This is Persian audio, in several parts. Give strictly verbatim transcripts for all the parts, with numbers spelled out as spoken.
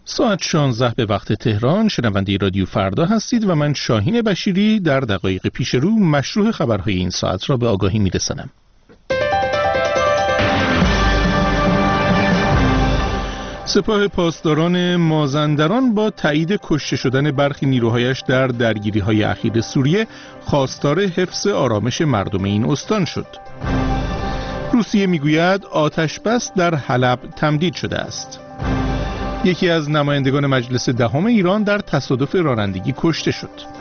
ساعت شانزده به وقت تهران. شنونده رادیو فردا هستید و من شاهین بشیری در دقایق پیش رو مشروع خبرهای این ساعت را به آگاهی میرسانم. سپاه پاسداران مازندران با تایید کشته شدن برخی نیروهایش در درگیری‌های اخیر سوریه خواستار حفظ آرامش مردم این استان شد. روسیه میگوید آتش بس در حلب تمدید شده است. یکی از نمایندگان مجلس دهم ایران در تصادف رانندگی کشته شد.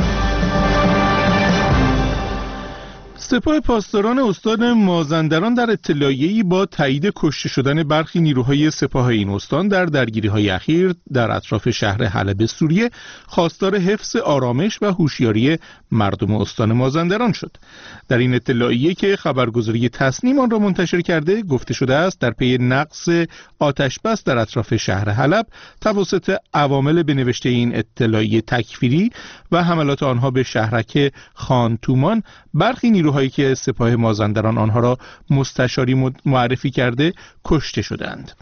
سپاه پاسداران استان مازندران در اطلاعیه‌ای با تایید کشته شدن برخی نیروهای سپاه این استان در درگیری‌های اخیر در اطراف شهر حلب سوریه خواستار حفظ آرامش و هوشیاری مردم استان مازندران شد. در این اطلاعیه که خبرگزاری تصنیم آن را منتشر کرده گفته شده است در پی نقص آتش بس در اطراف شهر حلب توسط عوامل به نوشته این اطلاعیه تکفیری و حملات آنها به شهرک خان تومان برخی نیروهایی که سپاه مازندران آنها را مستشاری معرفی کرده کشته شدند.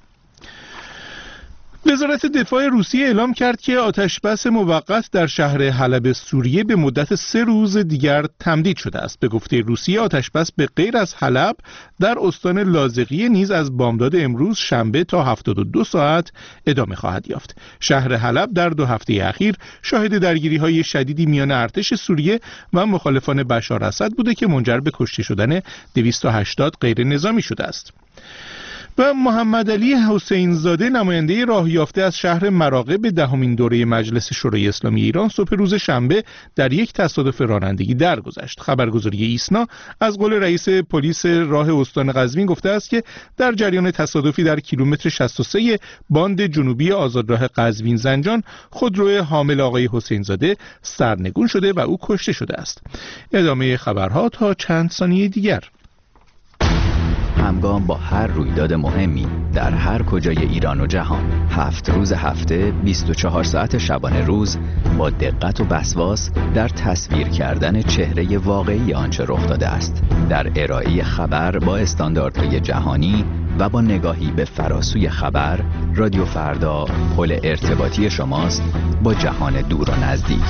وزارت دفاع روسیه اعلام کرد که آتشبس موقت در شهر حلب سوریه به مدت سه روز دیگر تمدید شده است. به گفته روسیه آتشبس به غیر از حلب در استان لاذقیه نیز از بامداد امروز شنبه تا هفتاد و دو ساعت ادامه خواهد یافت. شهر حلب در دو هفته اخیر شاهد درگیری‌های شدیدی میان ارتش سوریه و مخالفان بشار اسد بوده که منجر به کشته شدن دویست و هشتاد غیر نظامی شده است. و محمد علی حسین زاده نماینده راه یافته از شهر مراغه به دهمین دوره مجلس شورای اسلامی ایران صبح روز شنبه در یک تصادف رانندگی درگذشت. خبرگزاری ایسنا از قول رئیس پلیس راه استان قزوین گفته است که در جریان تصادفی در کیلومتر شصت و سه باند جنوبی آزادراه قزوین زنجان خودروی حامل آقای حسین زاده سرنگون شده و او کشته شده است. ادامه خبرها تا چند ثانیه دیگر. همگام با هر رویداد مهمی در هر کجای ایران و جهان، هفت روز هفته، بیست و چهار ساعت شبانه روز، با دقت و وسواس در تصویر کردن چهره واقعی آنچه رخ داده است، در ارائه خبر با استانداردهای جهانی و با نگاهی به فراسوی خبر، رادیو فردا پل ارتباطی شماست با جهان دور و نزدیک.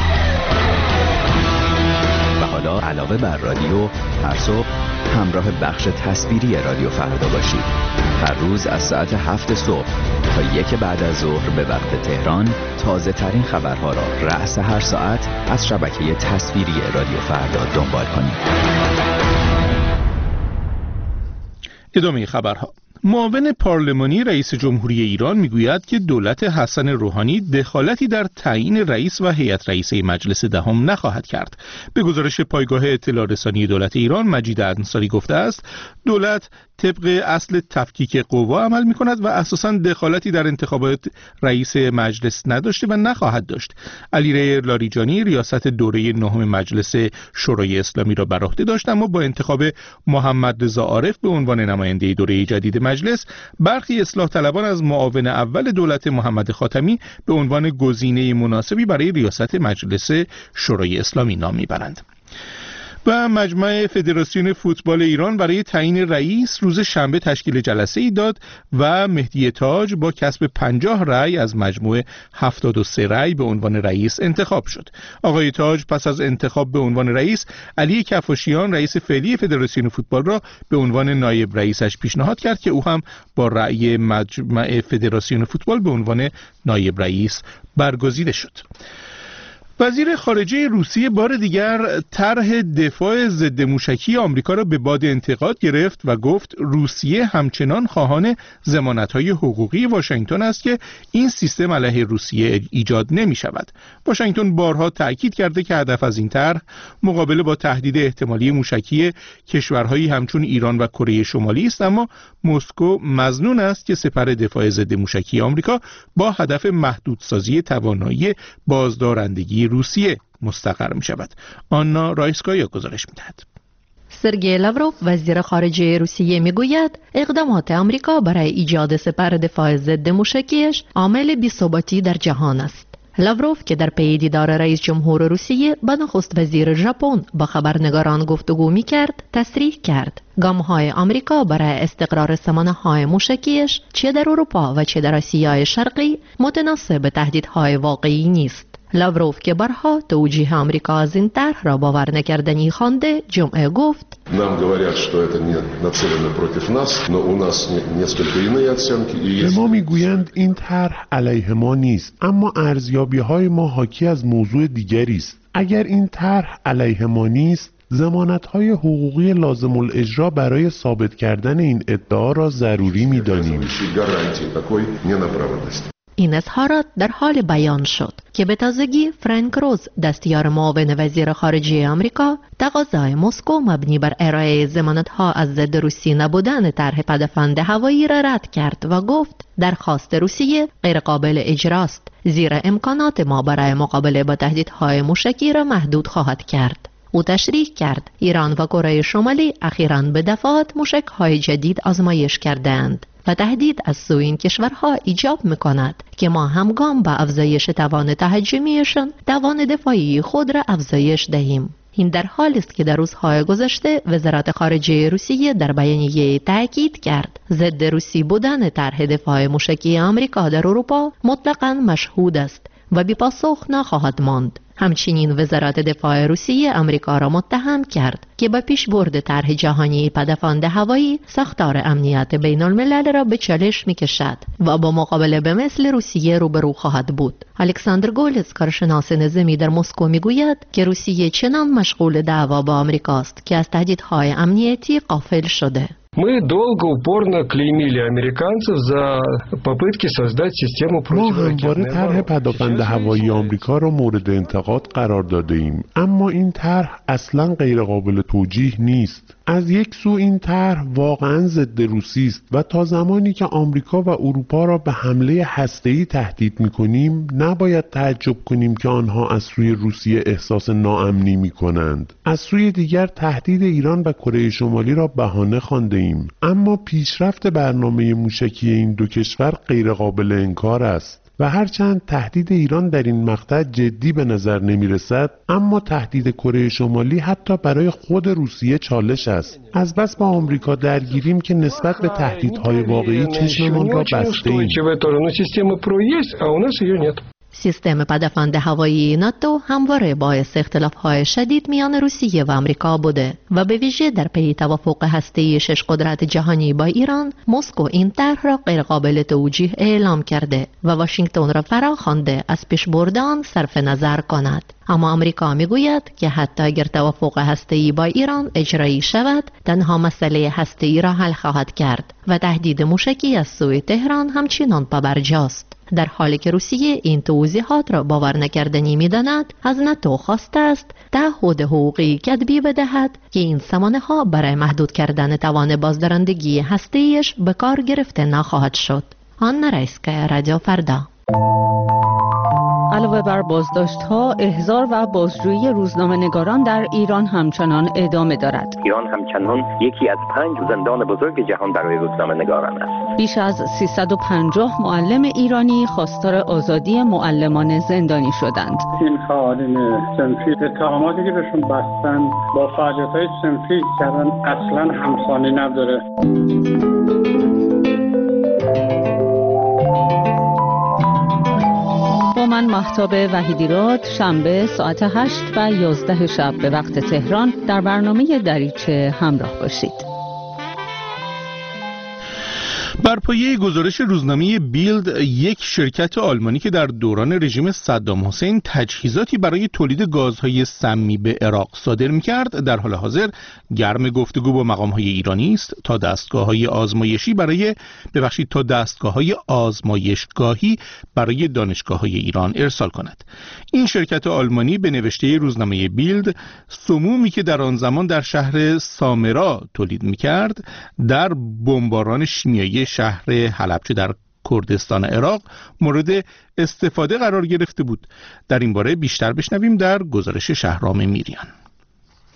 و حالا علاوه بر رادیو، هر صبح همراه بخش تصویری رادیو فردا باشید. هر روز از ساعت هفت صبح تا یک بعد از ظهر به وقت تهران تازه ترین خبرها را رأس هر ساعت از شبکه تصویری رادیو فردا دنبال کنید. ادامه خبرها. معاون پارلمانی رئیس جمهوری ایران میگوید که دولت حسن روحانی دخالتی در تعیین رئیس و هیئت رئیسه مجلس دهم نخواهد کرد. به گزارش پایگاه اطلاع رسانی دولت ایران مجید انصاری گفته است دولت طبق اصل تفکیک قوا عمل می کند و اساساً دخالتی در انتخابات رئیس مجلس نداشته و نخواهد داشت. علیرضا لاریجانی ریاست دوره نهم مجلس شورای اسلامی را بر عهده داشت، اما با انتخاب محمد رضا عارف به عنوان نماینده دوره جدید مجلس برخی اصلاح طلبان از معاون اول دولت محمد خاتمی به عنوان گزینه مناسبی برای ریاست مجلس شورای اسلامی نام میبرند. و مجمع فدراسیون فوتبال ایران برای تعیین رئیس روز شنبه تشکیل جلسه ای داد و مهدی تاج با کسب پنجاه رأی از مجموع هفتاد و سه رأی به عنوان رئیس انتخاب شد. آقای تاج پس از انتخاب به عنوان رئیس علی کفاشیان رئیس فعلی فدراسیون فوتبال را به عنوان نایب رئیسش پیشنهاد کرد که او هم با رأی مجمع فدراسیون فوتبال به عنوان نایب رئیس برگزیده شد. وزیر خارجه روسیه بار دیگر طرح دفاع ضد موشکی آمریکا را به باد انتقاد گرفت و گفت روسیه همچنان خواهان ضمانت‌های حقوقی واشنگتن است که این سیستم علیه روسیه ایجاد نمی‌شود. واشنگتن بارها تأکید کرده که هدف از این طرح مقابله با تهدید احتمالی موشکی کشورهایی همچون ایران و کره شمالی است، اما مسکو مظنون است که سپر دفاع ضد موشکی آمریکا با هدف محدودسازی توانایی بازدارندگی روسیه مستقر می شود. آنا رایسکایا گزارش می دهد. سرگئی لاوروف وزیر خارجه روسیه می گوید اقدامات آمریکا برای ایجاد سپر دفاع ضد موشکیش عامل بی‌ثباتی در جهان است. لاوروف که در پی دیدار رئیس جمهور روسیه با نخست وزیر ژاپن با خبرنگاران گفتگو می‌کرد، تصریح کرد گام‌های آمریکا برای استقرار سامانه‌های موشکیش چه در اروپا و چه در آسیای شرقی متناسب به تهدیدهای واقعی نیست. لاوروف که بارها توجیه آمریکا از این طرح را باور نکردنی خوانده، جمعه گفت нам говорят, что это не нацелено против нас, но у нас несколько иные оценки и есть. ما میگویند این طرح علیه ما نیست، اما ارزیابی‌های ما حاکی از موضوع دیگری است. اگر این طرح علیه ما نیست، ضمانت‌های حقوقی لازم الاجرا برای ثابت کردن این ادعا را ضروری می‌دانیم. این اظهارات در حال بیان شد که به تازگی فرانک روز، دستیار معاون وزیر خارجه آمریکا، تقاضای مسکو مبنی بر ارائه ضمانت‌ها از ضد روسی نبودن طرح پدافند هوایی را رد کرد و گفت درخواست روسیه غیر قابل اجراست، زیرا امکانات ما برای مقابله با تهدیدهای موشکی را محدود خواهد کرد. او تشریح کرد ایران و کره شمالی اخیراً به دفعات موشک‌های جدید آزمایش کردند و تهدید از سوی این کشورها ایجاب می‌کند که ما همگام با افزایش توان تهاجمیشان توان دفاعی خود را افزایش دهیم. این در حالی است که در روزهای گذشته وزارت خارجه روسیه در بیانیه تاکید کرد ضد روسی بودن طرح دفاع موشکی آمریکا در اروپا مطلقاً مشهود است و بی پاسخ نخواهد ماند. همچنین وزارت دفاع روسیه آمریکا را متهم کرد که با پیشبرد طرح جهانی پدافند هوایی ساختار امنیت بین الملل را به چالش می‌کشد و با مقابله به مثل روسیه روبرو خواهد بود. الکساندر گولز، کارشناس نظامی در مسکو، میگوید که روسیه چنان مشغول دعوا با آمریکاست که از تهدیدهای امنیتی غافل شده. Мы долго упорно клеймили американцев за попытки создать систему противоракетной ما همواره طرح پدافند هوایی آمریکا را مورد انتقاد قرار داده ایم، اما این طرح اصلاً غیر قابل توجیه نیست. از یک سو این طرح واقعاً ضد روسی است و تا زمانی که آمریکا و اروپا را به حمله هسته‌ای تهدید می‌کنیم، نباید تعجب کنیم که آنها از سوی روسیه احساس ناامنی می‌کنند. از سوی دیگر تهدید ایران و کره شمالی را بهانه خوانده ایم، اما پیشرفت برنامه موشکی این دو کشور غیر قابل انکار است. و هرچند تهدید ایران در این مقطع جدی به نظر نمی رسد، اما تهدید کره شمالی حتی برای خود روسیه چالش است. از بس با آمریکا درگیریم که نسبت به تهدیدهای واقعی چشممان را بسته ایم. سیستم پدافند هوایی ناتو همواره باعث اختلاف‌های شدید میان روسیه و آمریکا بوده و به ویژه در پی توافق هسته‌ای شش قدرت جهانی با ایران، مسکو این طرح را غیرقابل توجیه اعلام کرده و واشنگتن را فراخوانده از پیشبرد آن صرف نظر کند. اما آمریکا میگوید که حتی اگر توافق هسته‌ای با ایران اجرایی شود، تنها مسئله هسته‌ای را حل خواهد کرد و تهدید موشکی از سوی تهران همچنان پابرجاست. در حالی که روسیه این توضیحات را باور نکردنی می‌داند، از ناتو خواسته است تعهد حقوقی کتبی بدهد که این سامانه‌ها برای محدود کردن توان بازدارندگی هسته‌ایش به کار گرفته نخواهد شد. آن رئیس‌کای رادیو فردا. علاوه بر بازداشت‌ها، احضار و بازجویی روزنامه‌نگاران در ایران همچنان ادامه دارد. ایران همچنان یکی از پنج زندان بزرگ جهان برای روزنامه‌نگاران است. بیش از سیصد و پنجاه معلم ایرانی خواستار آزادی معلمان زندانی شدند. این فعالین صنفی اتهاماتی که بهشون بستن با فعالیت‌های صنفی کردن اصلاً همخوانی نداره. من مهتاب وحیدیراد، شنبه ساعت هشت و یازده شب به وقت تهران در برنامه دریچه همراه باشید. بر پایه گزارش روزنامه بیلد، یک شرکت آلمانی که در دوران رژیم صدام حسین تجهیزاتی برای تولید گازهای سمی به عراق صادر می‌کرد، در حال حاضر گرم گفتگو با مقام‌های ایرانی است تا دستگاه‌های آزمایشی برای ببخشید تا دستگاه‌های آزمایشگاهی برای دانشگاه‌های ایران ارسال کند. این شرکت آلمانی به نوشته روزنامه بیلد، سمومی که در آن زمان در شهر سامرا تولید می‌کرد، در بمباران شیمیایی شهر حلبچه در کردستان عراق مورد استفاده قرار گرفته بود. در این باره بیشتر بشنویم در گزارش شهرام میریان.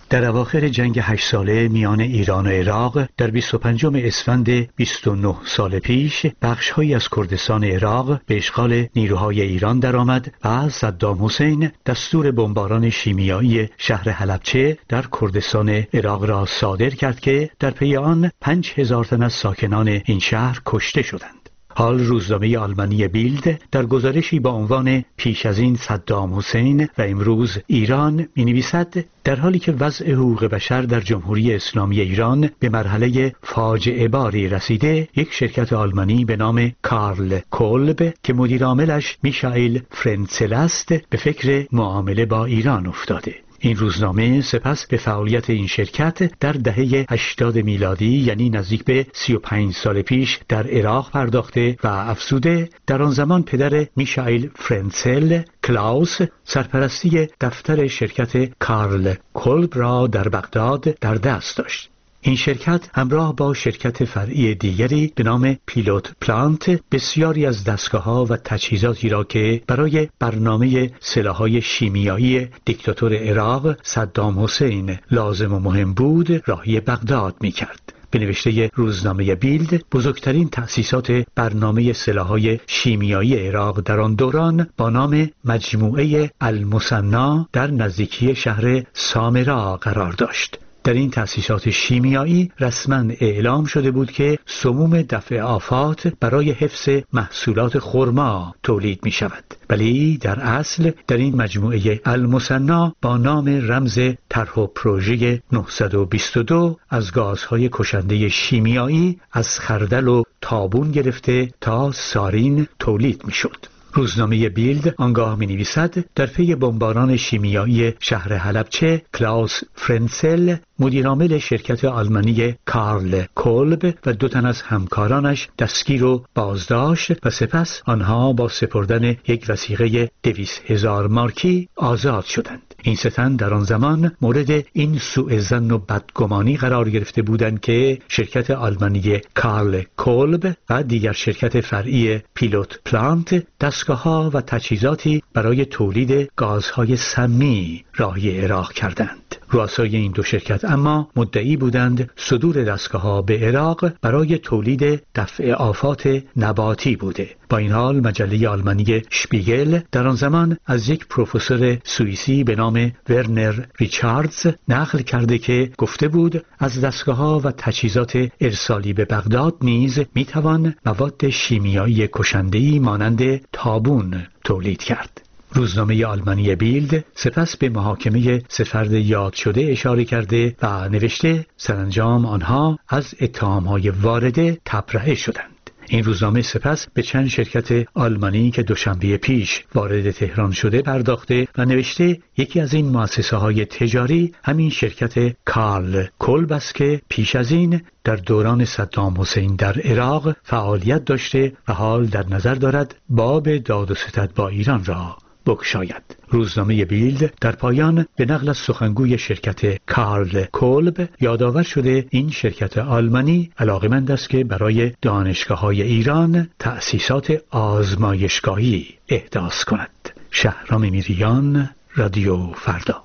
در اواخر جنگ هشت ساله میان ایران و عراق در بیست و پنجم اسفند بیست و نه سال پیش بخش‌هایی از کردستان عراق به اشغال نیروهای ایران درآمد و صدام حسین دستور بمباران شیمیایی شهر حلبچه در کردستان عراق را صادر کرد که در پی آن پنج هزار تن از ساکنان این شهر کشته شدند. حال روزنامه آلمانی بیلد در گزارشی با عنوان پیش از این صدام حسین و امروز ایران می‌نویسد در حالی که وضع حقوق بشر در جمهوری اسلامی ایران به مرحله فاجعه باری رسیده، یک شرکت آلمانی به نام کارل کولب که مدیر عاملش میشائیل فرنتسل است به فکر معامله با ایران افتاده. این روزنامه سپس به فعالیت این شرکت در دهه هشتاد میلادی یعنی نزدیک به سی و پنج سال پیش در عراق پرداخته و افزوده در آن زمان پدر میشائیل فرنتسل کلاوس سرپرستی دفتر شرکت کارل کولب را در بغداد در دست داشت. این شرکت همراه با شرکت فرعی دیگری به نام پیلوت پلانت بسیاری از دستگاه‌ها و تجهیزاتی را که برای برنامه سلاح‌های شیمیایی دیکتاتور عراق صدام حسین لازم و مهم بود راهی بغداد می‌کرد. به نوشته روزنامه بیلد بزرگترین تأسیسات برنامه سلاح‌های شیمیایی عراق در آن دوران با نام مجموعه المثنی در نزدیکی شهر سامرا قرار داشت. در این تأسیسات شیمیایی رسما اعلام شده بود که سموم دفع آفات برای حفظ محصولات خرما تولید می شود، ولی در اصل در این مجموعه المثنی با نام رمز طرح و پروژه نهصد و بیست و دو از گازهای کشنده شیمیایی از خردل و تابون گرفته تا سارین تولید می شد. روزنامه بیلد آنگاه می نویسد در پی بمباران شیمیایی شهر حلبچه کلاوس فرنتسل مدیرعامل شرکت آلمانی کارل کولب و دو تن از همکارانش دستگیر و بازداشت و سپس آنها با سپردن یک وثیقه دویست هزار مارکی آزاد شدند. این سه تن در آن زمان مورد این سوء ظن و بدگمانی قرار گرفته بودند که شرکت آلمانی کارل کولب و دیگر شرکت فرعی پیلوت پلانت دستگاه‌ها و تجهیزاتی برای تولید گازهای سمی راهی عراق کردند. رؤسای این دو شرکت اما مدعی بودند صدور دستگاه‌ها به عراق برای تولید دفع آفات نباتی بوده. با این حال مجله آلمانی شپیگل در آن زمان از یک پروفسور سوئیسی به نام ورنر ریچاردز نقل کرده که گفته بود از دستگاه‌ها و تجهیزات ارسالی به بغداد نیز میتوان مواد شیمیایی کشنده‌ای مانند تابون تولید کرد. روزنامه آلمانی بیلد سپس به محاکمه سه فرد یاد شده اشاره کرده و نوشته سرانجام آنها از اتهام‌های وارده تبرئه شدند. این روزنامه سپس به چند شرکت آلمانی که دوشنبه پیش وارد تهران شده پرداخته و نوشته یکی از این مؤسسه‌های تجاری همین شرکت کارل کولب است که پیش از این در دوران صدام حسین در عراق فعالیت داشته و حال در نظر دارد باب داد و ستد با ایران را بگشاید. روزنامه بیلد در پایان به نقل از سخنگوی شرکت کارل کولب یادآور شده این شرکت آلمانی علاقمند است که برای دانشگاه‌های ایران تأسیسات آزمایشگاهی احداث کند. شهرام میریان، رادیو فردا.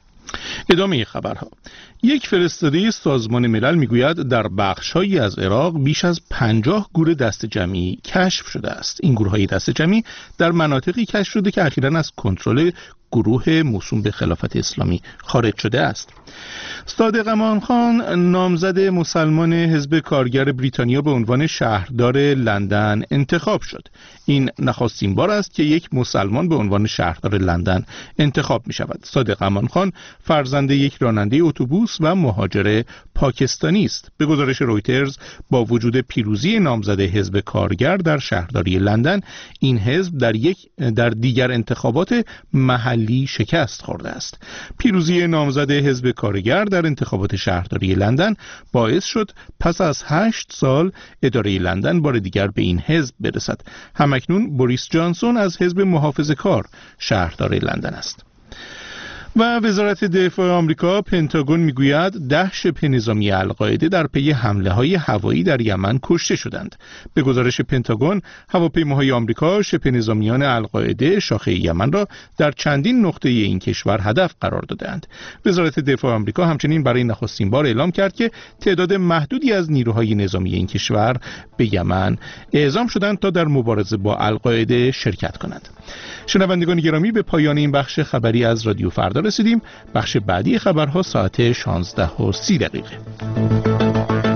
ادامه خبرها. یک فرستاده سازمان ملل میگوید در بخش‌هایی از عراق بیش از پنجاه گور دست جمعی کشف شده است. این گورهای دست جمعی در مناطقی کشف شده که اخیراً از کنترل گروه موسوم به خلافت اسلامی خارج شده است. صادق امان خان نامزد مسلمان حزب کارگر بریتانیا به عنوان شهردار لندن انتخاب شد. این نخستین بار است که یک مسلمان به عنوان شهردار لندن انتخاب می شود. صادق امان خان فرزند یک راننده اتوبوس و مهاجر پاکستانی است. به گزارش رویترز با وجود پیروزی نامزد حزب کارگر در شهرداری لندن، این حزب در یک در دیگر انتخابات محلی شکست خورده است. پیروزی نامزد حزب کارگر در انتخابات شهرداری لندن باعث شد پس از هشت سال اداره لندن بار دیگر به این حزب برسد. همکنون بوریس جانسون از حزب محافظه‌کار شهردار لندن است. و وزارت دفاع آمریکا پنتاگون میگوید ده شبه نظامی القاعده در پی حمله های هوایی در یمن کشته شدند. به گزارش پنتاگون، هواپیماهای آمریکا شبه نظامیان القاعده شاخه یمن را در چندین نقطه این کشور هدف قرار دادند. وزارت دفاع آمریکا همچنین برای نخستین بار اعلام کرد که تعداد محدودی از نیروهای نظامی این کشور به یمن اعزام شدند تا در مبارزه با القاعده شرکت کنند. شنوندگان گرامی، به پایان این بخش خبری از رادیو فردا رسیدیم. بخش بعدی خبرها ساعت شانزده و سی دقیقه.